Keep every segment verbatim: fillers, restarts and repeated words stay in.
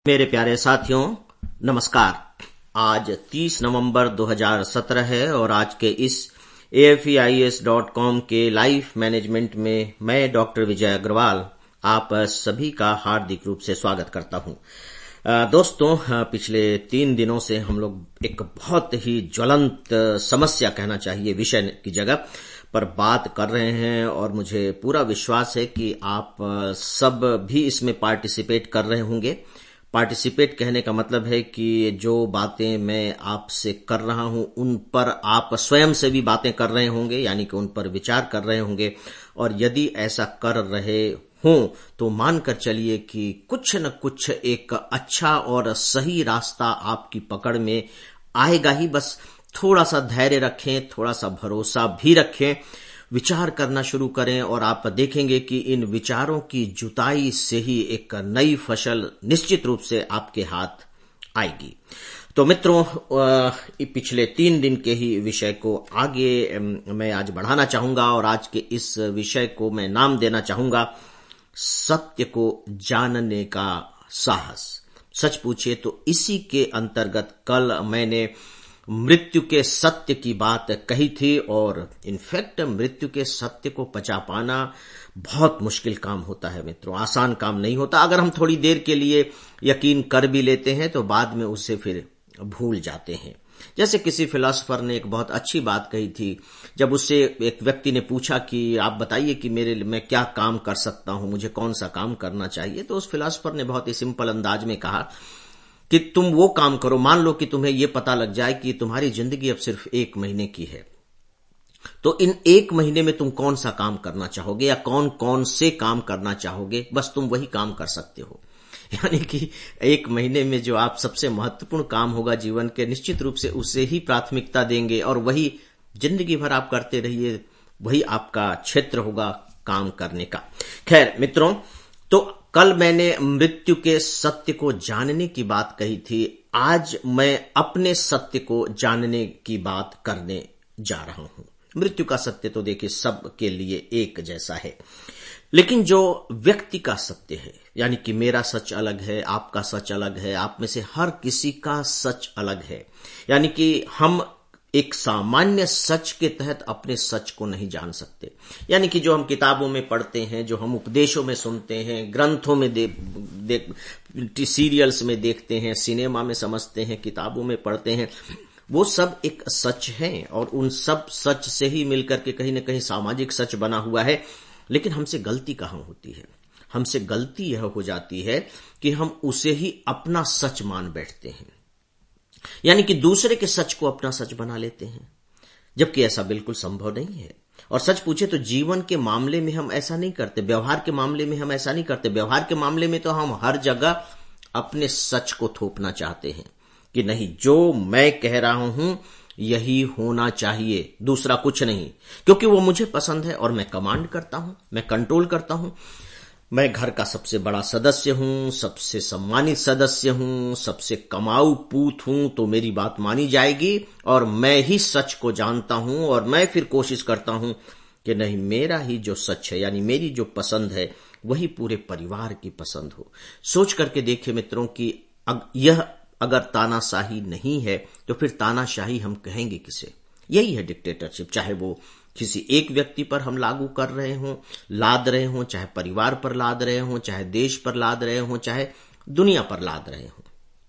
मेरे प्यारे साथियों, नमस्कार। आज तीस नवंबर दो हज़ार सत्रह है और आज के इस A F E I S dot com के लाइफ मैनेजमेंट में मैं डॉक्टर विजय अग्रवाल आप सभी का हार्दिक रूप से स्वागत करता हूं। दोस्तों, पिछले तीन दिनों से हम लोग एक बहुत ही ज्वलंत समस्या कहना चाहिए विषय की जगह पर बात कर रहे हैं और मुझे पूरा विश्वास है कि आप सब भी इसमें पार्टिसिपेट कर रहे होंगे। पार्टिसिपेट कहने का मतलब है कि जो बातें मैं आपसे कर रहा हूं उन पर आप स्वयं से भी बातें कर रहे होंगे, यानी कि उन पर विचार कर रहे होंगे। और यदि ऐसा कर रहे हों तो मानकर चलिए कि कुछ न कुछ एक अच्छा और सही रास्ता आपकी पकड़ में आएगा ही। बस थोड़ा सा धैर्य रखें, थोड़ा सा भरोसा भी रखें, विचार करना शुरू करें और आप देखेंगे कि इन विचारों की जुताई से ही एक नई फसल निश्चित रूप से आपके हाथ आएगी। तो मित्रों, पिछले तीन दिन के ही विषय को आगे मैं आज बढ़ाना चाहूंगा और आज के इस विषय को मैं नाम देना चाहूंगा सत्य को जानने का साहस। सच पूछिए तो इसी के अंतर्गत कल मैंने मृत्यु के सत्य की बात कही थी और इनफैक्ट मृत्यु के सत्य को पचा पाना बहुत मुश्किल काम होता है मित्रों, आसान काम नहीं होता। अगर हम थोड़ी देर के लिए यकीन कर भी लेते हैं तो बाद में उसे फिर भूल जाते हैं। जैसे किसी फिलोसोफर ने एक बहुत अच्छी बात कही थी, जब उससे एक व्यक्ति ने पूछा कि आप बताइए कि मेरे मैं क्या काम कर सकता हूं, मुझे कौन सा काम करना चाहिए, तो उस फिलोसोफर ने बहुत ही सिंपल अंदाज में कहा कि तुम वो काम करो, मान लो कि तुम्हें ये पता लग जाए कि तुम्हारी जिंदगी अब सिर्फ एक महीने की है, तो इन एक महीने में तुम कौन सा काम करना चाहोगे या कौन कौन से काम करना चाहोगे, बस तुम वही काम कर सकते हो। यानी कि एक महीने में जो आप सबसे महत्वपूर्ण काम होगा जीवन के, निश्चित रूप से उसे ही प्राथमिकता देंगे और वही जिंदगी भर आप करते रहिए, वही आपका क्षेत्र होगा काम करने का। खैर मित्रों, तो कल मैंने मृत्यु के सत्य को जानने की बात कही थी। आज मैं अपने सत्य को जानने की बात करने जा रहा हूं। मृत्यु का सत्य तो देखिए सबके लिए एक जैसा है, लेकिन जो व्यक्ति का सत्य है, यानी कि मेरा सच अलग है, आपका सच अलग है, आप में से हर किसी का सच अलग है। यानी कि हम एक सामान्य सच के तहत अपने सच को नहीं जान सकते। यानी कि जो हम किताबों में पढ़ते हैं, जो हम उपदेशों में सुनते हैं, ग्रंथों में दे, दे, सीरियल्स में देखते हैं, सिनेमा में समझते हैं, किताबों में पढ़ते हैं, वो सब एक सच है और उन सब सच से ही मिलकर के कहीं न कहीं सामाजिक सच बना हुआ है। लेकिन हमसे गलती कहां होती है? हमसे गलती यह हो जाती है कि हम उसे ही अपना सच मान बैठते हैं, यानी कि दूसरे के सच को अपना सच बना लेते हैं, जबकि ऐसा बिल्कुल संभव नहीं है। और सच पूछे तो जीवन के मामले में हम ऐसा नहीं करते, व्यवहार के मामले में हम ऐसा नहीं करते। व्यवहार के मामले में तो हम हर जगह अपने सच को थोपना चाहते हैं कि नहीं, जो मैं कह रहा हूं यही होना चाहिए, दूसरा कुछ नहीं, क्योंकि वो मुझे पसंद है और मैं कमांड करता हूं, मैं कंट्रोल करता हूं। मैं घर का सबसे बड़ा सदस्य हूं, सबसे सम्मानित सदस्य हूं, सबसे कमाऊ पूत हूं, तो मेरी बात मानी जाएगी और मैं ही सच को जानता हूं और मैं फिर कोशिश करता हूं कि नहीं, मेरा ही जो सच है, यानी मेरी जो पसंद है, वही पूरे परिवार की पसंद हो। सोच करके देखिए मित्रों कि अग, यह अगर तानाशाही नहीं है तो फिर तानाशाही हम कहेंगे किसे? यही है डिक्टेटरशिप। चाहे वो किसी एक व्यक्ति पर हम लागू कर रहे हों, लाद रहे हों, चाहे परिवार पर लाद रहे हों, चाहे देश पर लाद रहे हों, चाहे दुनिया पर लाद रहे हों,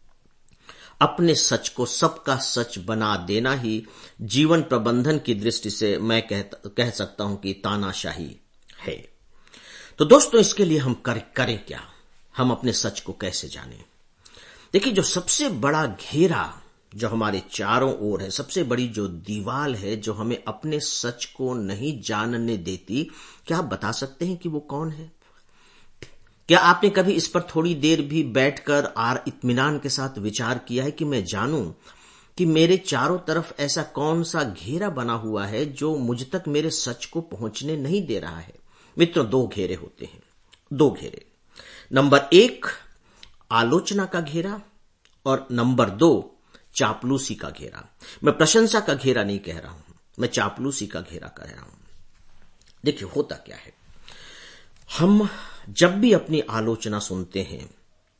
अपने सच को सबका सच बना देना ही जीवन प्रबंधन की दृष्टि से मैं कह, कह सकता हूं कि तानाशाही है। तो दोस्तों, इसके लिए हम कर, करें क्या? हम अपने सच को कैसे जानें? देखिए, जो सबसे बड़ा घेरा जो हमारे चारों ओर है, सबसे बड़ी जो दीवार है जो हमें अपने सच को नहीं जानने देती, क्या आप बता सकते हैं कि वो कौन है? क्या आपने कभी इस पर थोड़ी देर भी बैठकर और इत्मीनान के साथ विचार किया है कि मैं जानूं कि मेरे चारों तरफ ऐसा कौन सा घेरा बना हुआ है जो मुझ तक मेरे सच को पहुंचने नहीं दे रहा है? मित्रों, दो घेरे होते हैं, दो घेरे। नंबर एक, आलोचना का घेरा, और नंबर दो, चापलूसी का घेरा। मैं प्रशंसा का घेरा नहीं कह रहा हूं, मैं चापलूसी का घेरा कह रहा हूं। देखिए, होता क्या है, हम जब भी अपनी आलोचना सुनते हैं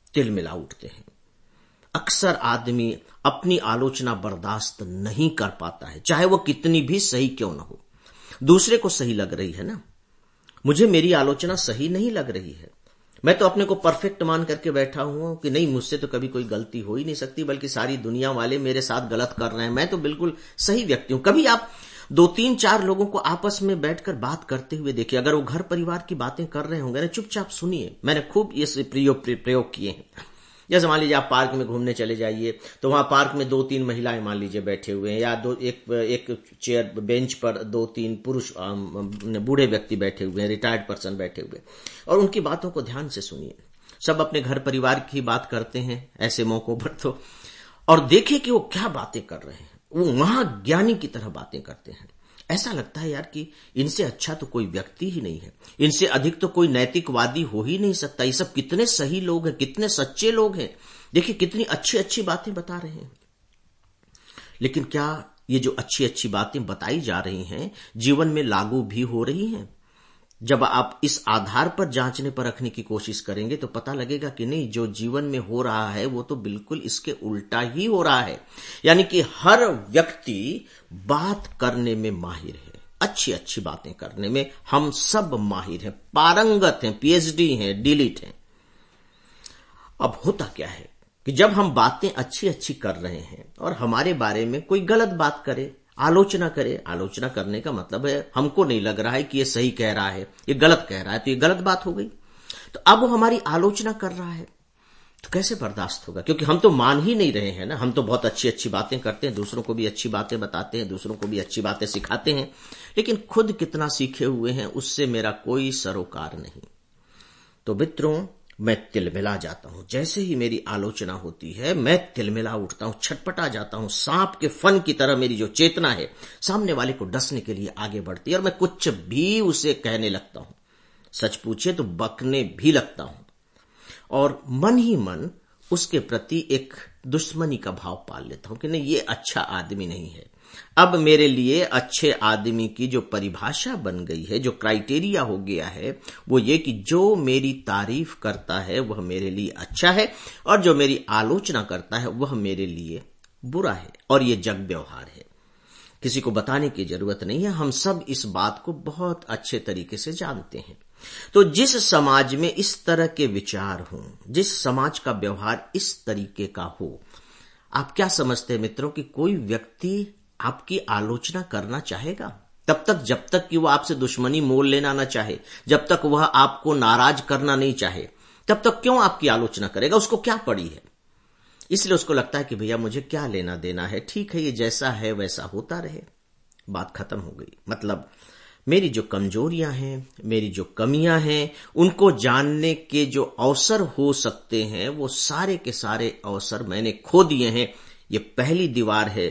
तिलमिला उठते हैं। अक्सर आदमी अपनी आलोचना बर्दाश्त नहीं कर पाता है, चाहे वो कितनी भी सही क्यों ना हो। दूसरे को सही लग रही है ना, मुझे मेरी आलोचना सही नहीं लग रही है, मैं तो अपने को परफेक्ट मान करके बैठा हूं कि नहीं, मुझसे तो कभी कोई गलती हो ही नहीं सकती, बल्कि सारी दुनिया वाले मेरे साथ गलत कर रहे हैं, मैं तो बिल्कुल सही व्यक्ति हूं। कभी आप दो तीन चार लोगों को आपस में बैठकर बात करते हुए देखिए, अगर वो घर परिवार की बातें कर रहे होंगे ना, चुपचाप सुनिए। मैंने खूब ये प्रयोग प्रयोग किए हैं। जैसे मान लीजिए आप पार्क में घूमने चले जाइए, तो वहां पार्क में दो तीन महिलाएं मान लीजिए बैठे हुए हैं, या दो एक एक चेयर बेंच पर दो तीन पुरुष बूढ़े व्यक्ति बैठे हुए हैं, रिटायर्ड पर्सन बैठे हुए, और उनकी बातों को ध्यान से सुनिए। सब अपने घर परिवार की बात करते हैं ऐसे मौकों पर, तो और देखिए कि वो क्या बातें कर रहे हैं। वो वहां ज्ञानी की तरह बातें करते हैं। ऐसा लगता है यार कि इनसे अच्छा तो कोई व्यक्ति ही नहीं है, इनसे अधिक तो कोई नैतिकवादी हो ही नहीं सकता। ये सब कितने सही लोग हैं, कितने सच्चे लोग हैं, देखिए कितनी अच्छी अच्छी बातें बता रहे हैं। लेकिन क्या ये जो अच्छी अच्छी बातें बताई जा रही हैं जीवन में लागू भी हो रही हैं? जब आप इस आधार पर जांचने पर रखने की कोशिश करेंगे तो पता लगेगा कि नहीं, जो जीवन में हो रहा है वो तो बिल्कुल इसके उल्टा ही हो रहा है। यानी कि हर व्यक्ति बात करने में माहिर है, अच्छी अच्छी बातें करने में हम सब माहिर हैं, पारंगत हैं, पीएचडी हैं, डिलीट हैं। अब होता क्या है कि जब हम बातें अच्छी अच्छी कर रहे हैं और हमारे बारे में कोई गलत बात करे, आलोचना करे, आलोचना करने का मतलब है हमको नहीं लग रहा है कि ये सही कह रहा है, ये गलत कह रहा है, तो ये गलत बात हो गई। तो अब वो हमारी आलोचना कर रहा है तो कैसे बर्दाश्त होगा? क्योंकि हम तो मान ही नहीं रहे हैं ना। हम तो बहुत अच्छी अच्छी बातें करते हैं, दूसरों को भी अच्छी बातें बताते हैं, दूसरों को भी अच्छी बातें सिखाते हैं, लेकिन खुद कितना सीखे हुए हैं उससे मेरा कोई सरोकार नहीं। तो मित्रों, मैं तिलमिला जाता हूं। जैसे ही मेरी आलोचना होती है मैं तिलमिला उठता हूं, छटपटा जाता हूं। सांप के फन की तरह मेरी जो चेतना है सामने वाले को डसने के लिए आगे बढ़ती है और मैं कुछ भी उसे कहने लगता हूं। सच पूछे तो बकने भी लगता हूं और मन ही मन उसके प्रति एक दुश्मनी का भाव पाल लेता हूं कि नहीं, ये अच्छा आदमी नहीं है। अब मेरे लिए अच्छे आदमी की जो परिभाषा बन गई है, जो क्राइटेरिया हो गया है, वो ये कि जो मेरी तारीफ करता है वह मेरे लिए अच्छा है और जो मेरी आलोचना करता है वह मेरे लिए बुरा है। और ये जग व्यवहार है, किसी को बताने की जरूरत नहीं है, हम सब इस बात को बहुत अच्छे तरीके से जानते हैं। तो जिस समाज में इस तरह के विचार हों, जिस समाज का व्यवहार इस तरीके का हो, आप क्या समझते हैं मित्रों कि कोई व्यक्ति आपकी आलोचना करना चाहेगा? तब तक जब तक कि वह आपसे दुश्मनी मोल लेना ना चाहे, जब तक वह आपको नाराज करना नहीं चाहे, तब तक क्यों आपकी आलोचना करेगा? उसको क्या पड़ी है? इसलिए उसको लगता है कि भैया मुझे क्या लेना देना है, ठीक है ये जैसा है वैसा होता रहे, बात खत्म हो गई। मतलब मेरी जो कमजोरियां हैं, मेरी जो कमियां हैं, उनको जानने के जो अवसर हो सकते हैं वो सारे के सारे अवसर मैंने खो दिए हैं। ये पहली दीवार है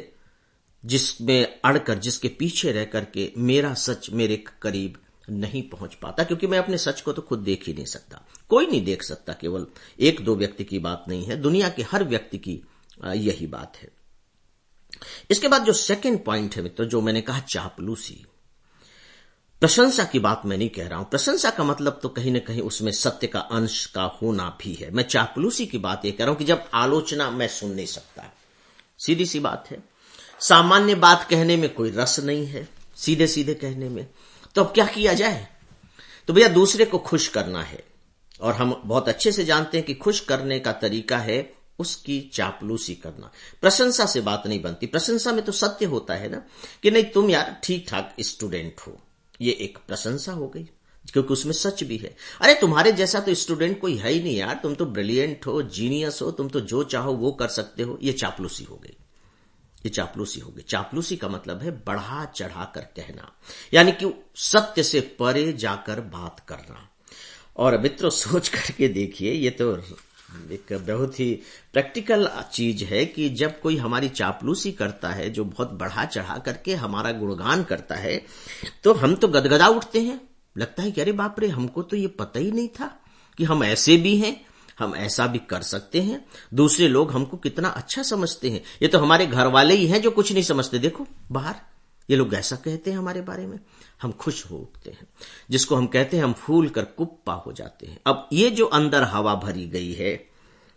जिसमें अड़कर, जिसके पीछे रह करके मेरा सच मेरे करीब नहीं पहुंच पाता, क्योंकि मैं अपने सच को तो खुद देख ही नहीं सकता, कोई नहीं देख सकता। केवल एक दो व्यक्ति की बात नहीं है, दुनिया के हर व्यक्ति की यही बात है। इसके बाद जो सेकंड पॉइंट है मित्रों, जो मैंने कहा चापलूसी। प्रशंसा की बात मैं नहीं कह रहा हूं, प्रशंसा का मतलब तो कहीं ना कहीं उसमें सत्य का अंश का होना भी है। मैं चापलूसी की बात यह कह रहा हूं कि जब आलोचना मैं सुन नहीं सकता, सीधी सी बात है, सामान्य बात कहने में कोई रस नहीं है, सीधे सीधे कहने में, तो अब क्या किया जाए? तो भैया दूसरे को खुश करना है, और हम बहुत अच्छे से जानते हैं कि खुश करने का तरीका है उसकी चापलूसी करना। प्रशंसा से बात नहीं बनती। प्रशंसा में तो सत्य होता है ना कि नहीं तुम यार ठीक ठाक स्टूडेंट हो, ये एक प्रशंसा हो गई, क्योंकि उसमें सच भी है। अरे तुम्हारे जैसा तो स्टूडेंट कोई है ही नहीं यार, तुम तो ब्रिलियंट हो, जीनियस हो, तुम तो जो चाहो वो कर सकते हो। ये चापलूसी हो गई, ये चापलूसी हो गई। चापलूसी का मतलब है बढ़ा चढ़ा कर कहना, यानी कि सत्य से परे जाकर बात करना। और मित्रों सोच करके देखिए, ये तो एक बहुत ही प्रैक्टिकल चीज है कि जब कोई हमारी चापलूसी करता है, जो बहुत बढ़ा चढ़ा करके हमारा गुणगान करता है, तो हम तो गदगदा उठते हैं। लगता है कि अरे बाप रे, हमको तो ये पता ही नहीं था कि हम ऐसे भी हैं, हम ऐसा भी कर सकते हैं। दूसरे लोग हमको कितना अच्छा समझते हैं, ये तो हमारे घर वाले ही हैं जो कुछ नहीं समझते। देखो बाहर ये लोग ऐसा कहते हैं हमारे बारे में, हम खुश हो उठते हैं, जिसको हम कहते हैं हम फूल कर कुप्पा हो जाते हैं। अब ये जो अंदर हवा भरी गई है,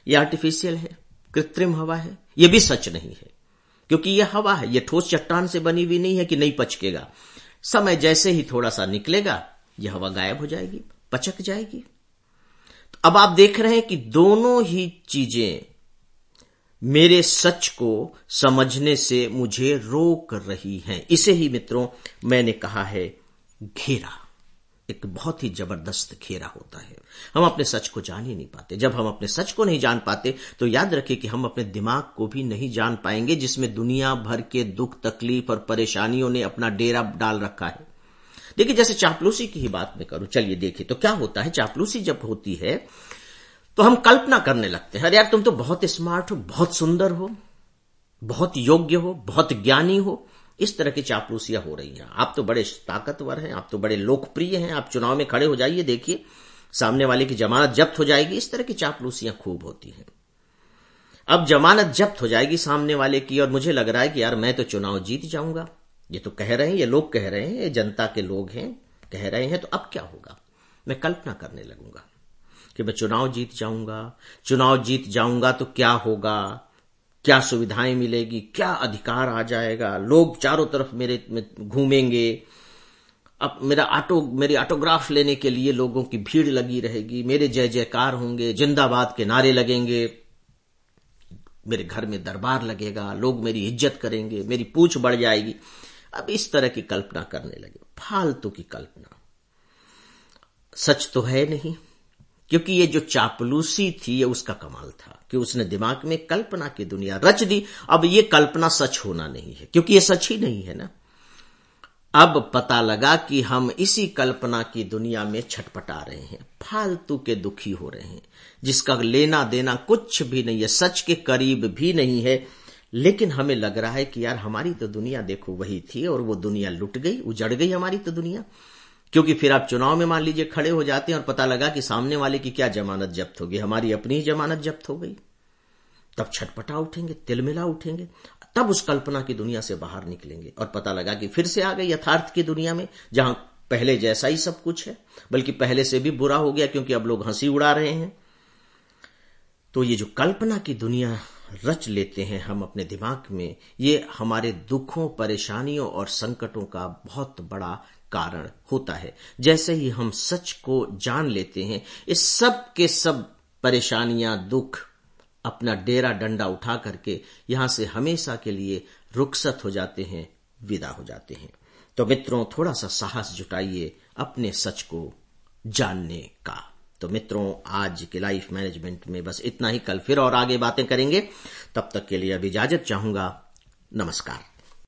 ये आर्टिफिशियल है, कृत्रिम हवा है, ये भी सच नहीं है, क्योंकि ये हवा है, ये ठोस चट्टान से बनी हुई नहीं है कि नहीं पचकेगा। समय जैसे ही थोड़ा सा निकलेगा ये हवा गायब हो जाएगी, पचक जाएगी। तो अब आप देख रहे हैं कि दोनों ही चीजें मेरे सच को समझने से मुझे रोक रही हैं। इसे ही मित्रों मैंने कहा है घेरा। एक बहुत ही जबरदस्त घेरा होता है। हम अपने सच को जान ही नहीं पाते। जब हम अपने सच को नहीं जान पाते तो याद रखिए कि हम अपने दिमाग को भी नहीं जान पाएंगे, जिसमें दुनिया भर के दुख, तकलीफ और परेशानियों ने अपना डेरा डाल रखा है। देखिए, जैसे चापलूसी की ही बात मैं करूं, चलिए देखिए तो क्या होता है। चापलूसी जब होती है तो हम कल्पना करने लगते हैं, अरे यार तुम तो बहुत स्मार्ट हो, बहुत सुंदर हो, बहुत योग्य हो, बहुत ज्ञानी हो। इस तरह की चापलूसियां हो रही हैं। आप तो बड़े ताकतवर हैं, आप तो बड़े लोकप्रिय हैं, आप चुनाव में खड़े हो जाइए, देखिए सामने वाले की जमानत जब्त हो जाएगी। इस तरह की चापलूसियां खूब होती हैं। अब जमानत जब्त हो जाएगी सामने वाले की और मुझे लग रहा है कि यार मैं तो चुनाव जीत जाऊंगा। ये तो कह रहे हैं, ये लोग कह रहे हैं, ये जनता के लोग हैं, कह रहे हैं, तो अब क्या होगा। मैं कल्पना करने लगूंगा कि मैं चुनाव जीत जाऊंगा। चुनाव जीत जाऊंगा तो क्या होगा, क्या सुविधाएं मिलेगी, क्या अधिकार आ जाएगा, लोग चारों तरफ मेरे में घूमेंगे, अब मेरा ऑटो मेरी ऑटोग्राफ लेने के लिए लोगों की भीड़ लगी रहेगी, मेरे जय जयकार होंगे, जिंदाबाद के नारे लगेंगे, मेरे घर में दरबार लगेगा, लोग मेरी इज्जत करेंगे, मेरी पूछ बढ़ जाएगी। अब इस तरह की कल्पना करने लगे, फालतू की कल्पना, सच तो है नहीं। क्योंकि ये जो चापलूसी थी ये उसका कमाल था कि उसने दिमाग में कल्पना की दुनिया रच दी। अब ये कल्पना सच होना नहीं है, क्योंकि ये सच ही नहीं है ना। अब पता लगा कि हम इसी कल्पना की दुनिया में छटपटा रहे हैं, फालतू के दुखी हो रहे हैं, जिसका लेना देना कुछ भी नहीं है, सच के करीब भी नहीं है। लेकिन हमें लग रहा है कि यार हमारी तो दुनिया देखो वही थी और वो दुनिया लुट गई, उजड़ गई हमारी तो दुनिया। क्योंकि फिर आप चुनाव में मान लीजिए खड़े हो जाते हैं और पता लगा कि सामने वाले की क्या जमानत जब्त होगी, हमारी अपनी ही जमानत जब्त हो गई। तब छटपटा उठेंगे, तिलमिला उठेंगे, तब उस कल्पना की दुनिया से बाहर निकलेंगे और पता लगा कि फिर से आ गए यथार्थ की दुनिया में, जहां पहले जैसा ही सब कुछ है, बल्कि पहले से भी बुरा हो गया, क्योंकि अब लोग हंसी उड़ा रहे हैं। तो ये जो कल्पना की दुनिया रच लेते हैं हम अपने दिमाग में, ये हमारे दुखों, परेशानियों और संकटों का बहुत बड़ा कारण होता है। जैसे ही हम सच को जान लेते हैं, इस सब के सब परेशानियां, दुख अपना डेरा डंडा उठा करके यहां से हमेशा के लिए रुखसत हो जाते हैं, विदा हो जाते हैं। तो मित्रों, थोड़ा सा साहस जुटाइए अपने सच को जानने का। तो मित्रों, आज के लाइफ मैनेजमेंट में बस इतना ही। कल फिर और आगे बातें करेंगे। तब तक के लिए अब इजाजत चाहूंगा। नमस्कार।